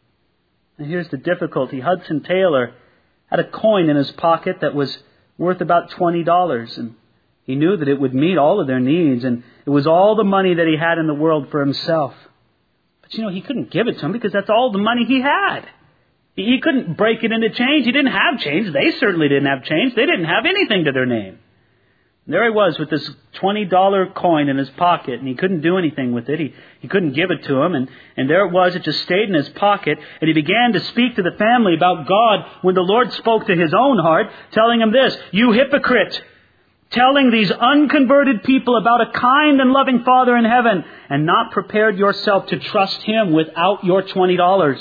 And here's the difficulty. Hudson Taylor had a coin in his pocket that was worth about twenty dollars, and he knew that it would meet all of their needs, and it was all the money that he had in the world for himself. But you know, he couldn't give it to him because that's all the money he had. He couldn't break it into change. He didn't have change. They certainly didn't have change. They didn't have anything to their name. And there he was with this twenty dollar coin in his pocket, and he couldn't do anything with it. He, he couldn't give it to him, and, and there it was. It just stayed in his pocket, and he began to speak to the family about God when the Lord spoke to his own heart, telling him this: "You hypocrite, telling these unconverted people about a kind and loving Father in heaven, and not prepared yourself to trust Him without your twenty dollars.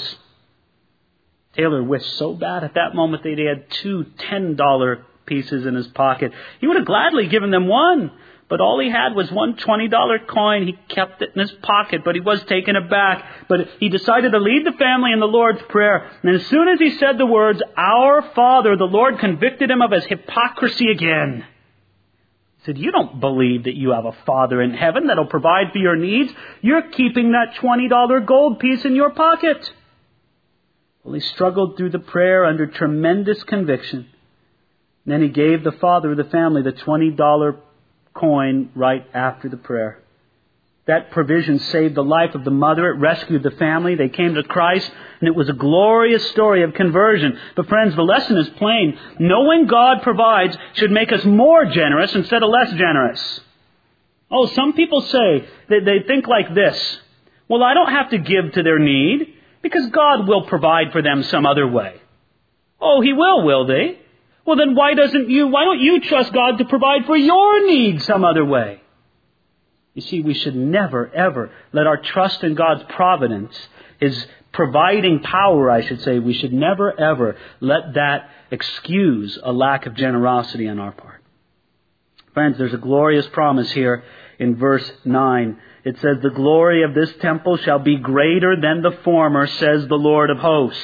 Taylor wished so bad at that moment that he had two ten dollar pieces in his pocket. He would have gladly given them one, but all he had was one twenty dollar coin. He kept it in his pocket, but he was taken aback. But he decided to lead the family in the Lord's Prayer. And as soon as he said the words, "Our Father," the Lord convicted him of his hypocrisy again. He said, "You don't believe that you have a Father in heaven that'll provide for your needs. You're keeping that twenty dollar gold piece in your pocket." Well, he struggled through the prayer under tremendous conviction. And then he gave the father of the family the twenty dollar coin right after the prayer. That provision saved the life of the mother. It rescued the family. They came to Christ, and it was a glorious story of conversion. But friends, the lesson is plain. Knowing God provides should make us more generous instead of less generous. Oh, some people say that they think like this: well, I don't have to give to their need because God will provide for them some other way. Oh, He will, will they? Well, then why doesn't you, why don't you trust God to provide for your needs some other way? You see, we should never, ever let our trust in God's providence, His providing power, I should say, we should never, ever let that excuse a lack of generosity on our part. Friends, there's a glorious promise here in verse nine. It says, "The glory of this temple shall be greater than the former, says the Lord of hosts."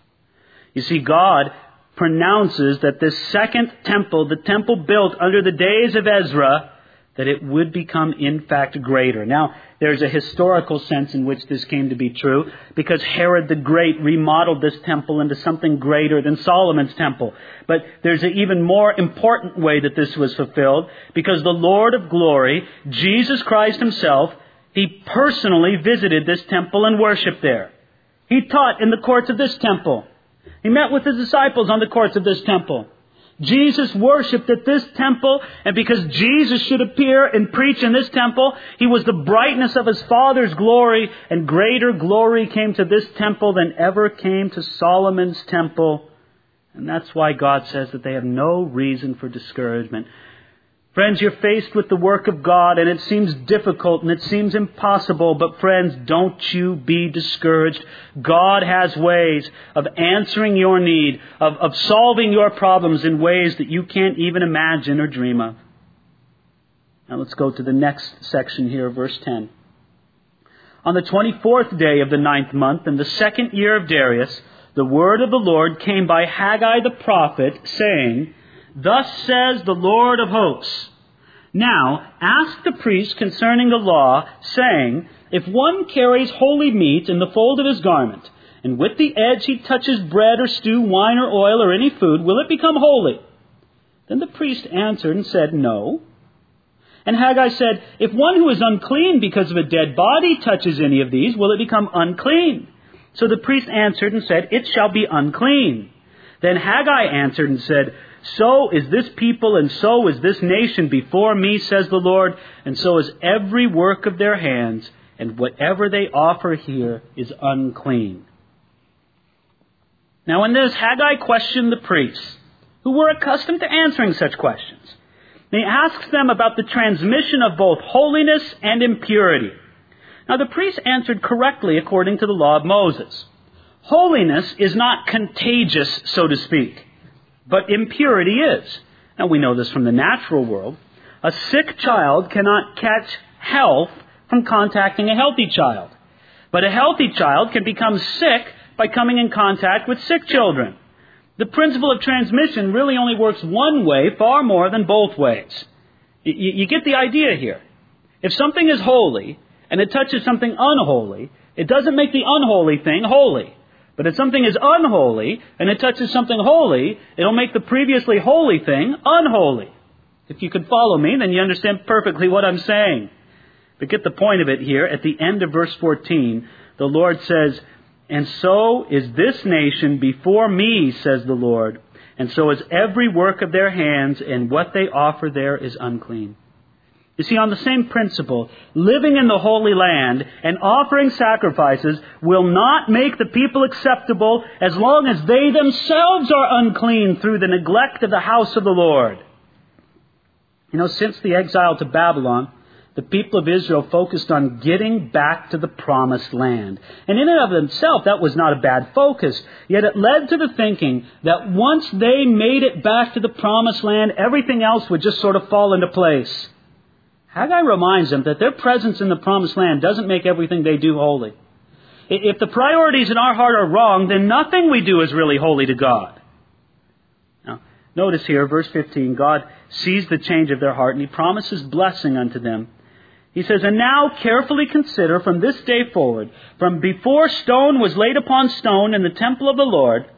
You see, God pronounces that this second temple, the temple built under the days of Ezra, that it would become in fact greater. Now, there's a historical sense in which this came to be true, because Herod the Great remodeled this temple into something greater than Solomon's temple. But there's an even more important way that this was fulfilled, because the Lord of glory, Jesus Christ Himself, He personally visited this temple and worshiped there. He taught in the courts of this temple. He met with His disciples on the courts of this temple. Jesus worshipped at this temple, and because Jesus should appear and preach in this temple, He was the brightness of His Father's glory, and greater glory came to this temple than ever came to Solomon's temple. And that's why God says that they have no reason for discouragement. Friends, you're faced with the work of God, and it seems difficult and it seems impossible. But friends, don't you be discouraged. God has ways of answering your need, of, of solving your problems in ways that you can't even imagine or dream of. Now let's go to the next section here, verse ten. On the twenty-fourth day of the ninth month, in the second year of Darius, the word of the Lord came by Haggai the prophet, saying, Thus says the Lord of hosts, Now ask the priest concerning the law, saying, If one carries holy meat in the fold of his garment, and with the edge he touches bread or stew, wine or oil or any food, will it become holy? Then the priest answered and said, No. And Haggai said, If one who is unclean because of a dead body touches any of these, will it become unclean? So the priest answered and said, It shall be unclean. Then Haggai answered and said, So is this people, and so is this nation before me, says the Lord, and so is every work of their hands, and whatever they offer here is unclean. Now in this, Haggai questioned the priests, who were accustomed to answering such questions. And he asks them about the transmission of both holiness and impurity. Now the priests answered correctly according to the law of Moses. Holiness is not contagious, so to speak, but impurity is. Now we know this from the natural world. A sick child cannot catch health from contacting a healthy child. But a healthy child can become sick by coming in contact with sick children. The principle of transmission really only works one way far more than both ways. You, you get the idea here. If something is holy and it touches something unholy, it doesn't make the unholy thing holy. But if something is unholy and it touches something holy, it'll make the previously holy thing unholy. If you could follow me, then you understand perfectly what I'm saying. But get the point of it here. At the end of verse fourteen, the Lord says, And so is this nation before me, says the Lord, and so is every work of their hands, and what they offer there is unclean. You see, on the same principle, living in the Holy Land and offering sacrifices will not make the people acceptable as long as they themselves are unclean through the neglect of the house of the Lord. You know, since the exile to Babylon, the people of Israel focused on getting back to the promised land. And in and of itself, that was not a bad focus. Yet it led to the thinking that once they made it back to the promised land, everything else would just sort of fall into place. Haggai reminds them that their presence in the promised land doesn't make everything they do holy. If the priorities in our heart are wrong, then nothing we do is really holy to God. Now, notice here, verse fifteen, God sees the change of their heart and He promises blessing unto them. He says, And now carefully consider from this day forward, from before stone was laid upon stone in the temple of the Lord,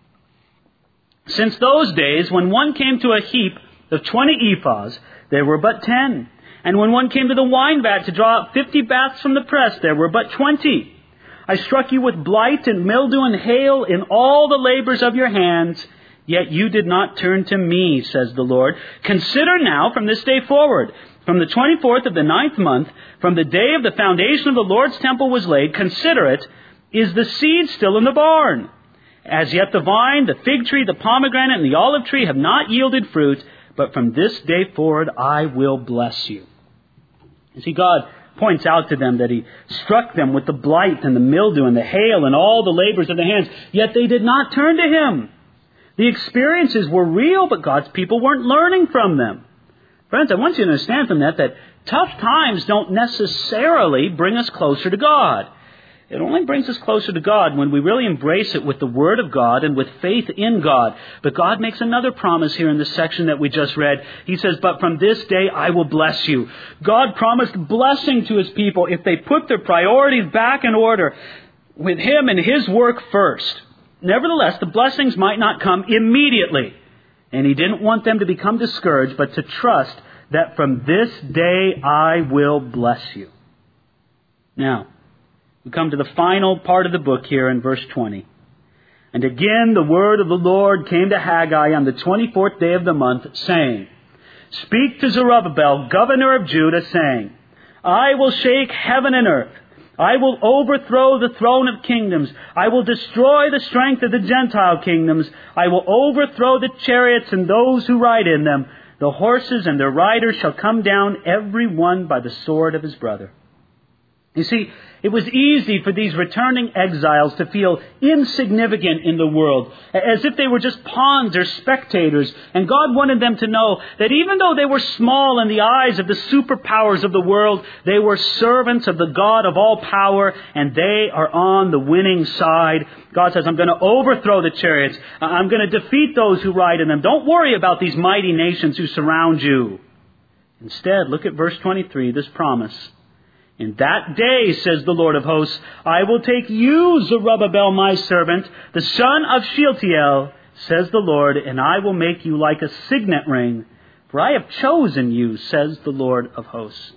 since those days when one came to a heap of twenty ephahs, there were but ten. And when one came to the wine vat to draw out fifty baths from the press, there were but twenty. I struck you with blight and mildew and hail in all the labors of your hands, yet you did not turn to me, says the Lord. Consider now from this day forward, from the twenty-fourth of the ninth month, from the day of the foundation of the Lord's temple was laid, consider it, is the seed still in the barn? As yet the vine, the fig tree, the pomegranate, and the olive tree have not yielded fruit, but from this day forward I will bless you. You see, God points out to them that He struck them with the blight and the mildew and the hail and all the labors of the hands, yet they did not turn to Him. The experiences were real, but God's people weren't learning from them. Friends, I want you to understand from that that tough times don't necessarily bring us closer to God. It only brings us closer to God when we really embrace it with the Word of God and with faith in God. But God makes another promise here in this section that we just read. He says, But from this day I will bless you. God promised blessing to His people if they put their priorities back in order with Him and His work first. Nevertheless, the blessings might not come immediately. And He didn't want them to become discouraged, but to trust that from this day I will bless you. Now, we come to the final part of the book here in verse twenty. And again the word of the Lord came to Haggai on the twenty-fourth day of the month, saying, Speak to Zerubbabel, governor of Judah, saying, I will shake heaven and earth. I will overthrow the throne of kingdoms. I will destroy the strength of the Gentile kingdoms. I will overthrow the chariots and those who ride in them. The horses and their riders shall come down, every one by the sword of his brother. You see, it was easy for these returning exiles to feel insignificant in the world, as if they were just pawns or spectators. And God wanted them to know that even though they were small in the eyes of the superpowers of the world, they were servants of the God of all power, and they are on the winning side. God says, I'm going to overthrow the chariots. I'm going to defeat those who ride in them. Don't worry about these mighty nations who surround you. Instead, look at verse twenty-three, this promise. In that day, says the Lord of hosts, I will take you, Zerubbabel, my servant, the son of Shealtiel, says the Lord, and I will make you like a signet ring, for I have chosen you, says the Lord of hosts.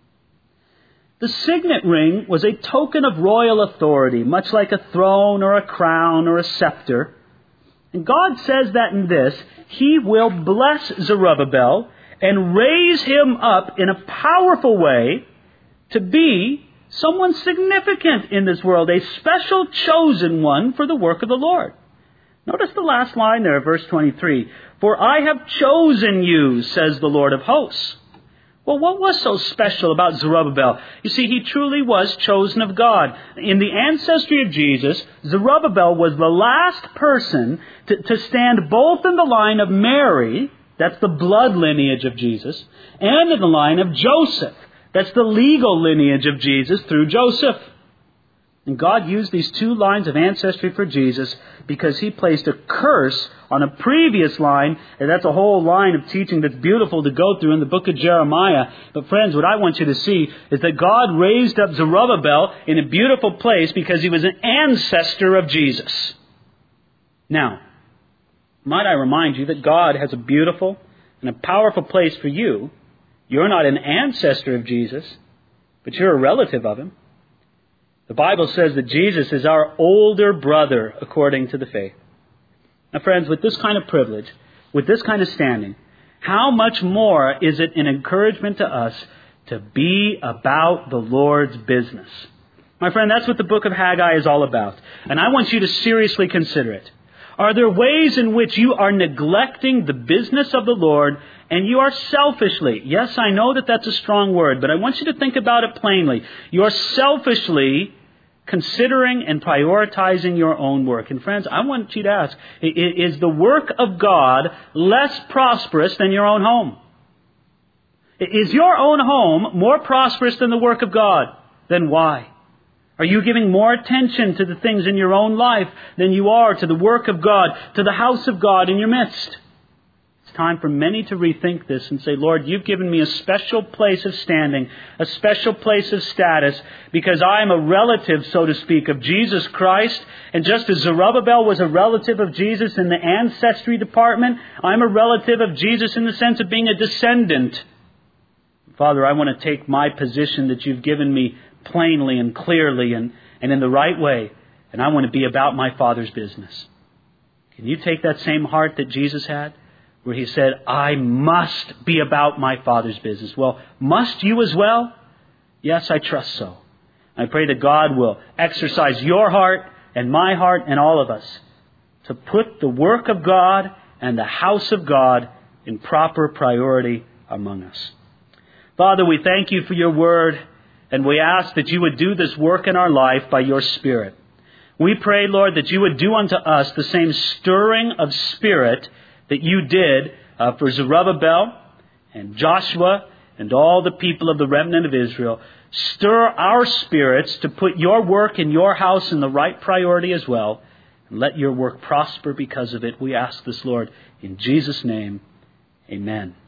The signet ring was a token of royal authority, much like a throne or a crown or a scepter. And God says that in this, He will bless Zerubbabel and raise him up in a powerful way to be someone significant in this world, a special chosen one for the work of the Lord. Notice the last line there, verse twenty-three. For I have chosen you, says the Lord of hosts. Well, what was so special about Zerubbabel? You see, he truly was chosen of God. In the ancestry of Jesus, Zerubbabel was the last person to, to stand both in the line of Mary, that's the blood lineage of Jesus, and in the line of Joseph. That's the legal lineage of Jesus through Joseph. And God used these two lines of ancestry for Jesus because He placed a curse on a previous line. And that's a whole line of teaching that's beautiful to go through in the book of Jeremiah. But friends, what I want you to see is that God raised up Zerubbabel in a beautiful place because he was an ancestor of Jesus. Now, might I remind you that God has a beautiful and a powerful place for you. You're not an ancestor of Jesus, but you're a relative of Him. The Bible says that Jesus is our older brother according to the faith. Now, friends, with this kind of privilege, with this kind of standing, how much more is it an encouragement to us to be about the Lord's business? My friend, that's what the book of Haggai is all about. And I want you to seriously consider it. Are there ways in which you are neglecting the business of the Lord and you are selfishly, yes, I know that that's a strong word, but I want you to think about it plainly. You are selfishly considering and prioritizing your own work. And friends, I want you to ask, is the work of God less prosperous than your own home? Is your own home more prosperous than the work of God? Then why? Are you giving more attention to the things in your own life than you are to the work of God, to the house of God in your midst? It's time for many to rethink this and say, Lord, you've given me a special place of standing, a special place of status, because I am a relative, so to speak, of Jesus Christ. And just as Zerubbabel was a relative of Jesus in the ancestry department, I'm a relative of Jesus in the sense of being a descendant. Father, I want to take my position that you've given me plainly and clearly and, and in the right way. And I want to be about my Father's business. Can you take that same heart that Jesus had? Where He said, I must be about my Father's business. Well, must you as well? Yes, I trust so. I pray that God will exercise your heart and my heart and all of us to put the work of God and the house of God in proper priority among us. Father, we thank you for your word, and we ask that you would do this work in our life by your Spirit. We pray, Lord, that you would do unto us the same stirring of spirit that you did uh, for Zerubbabel and Joshua and all the people of the remnant of Israel. Stir our spirits to put your work in your house in the right priority as well. And let your work prosper because of it. We ask this, Lord, in Jesus' name. Amen.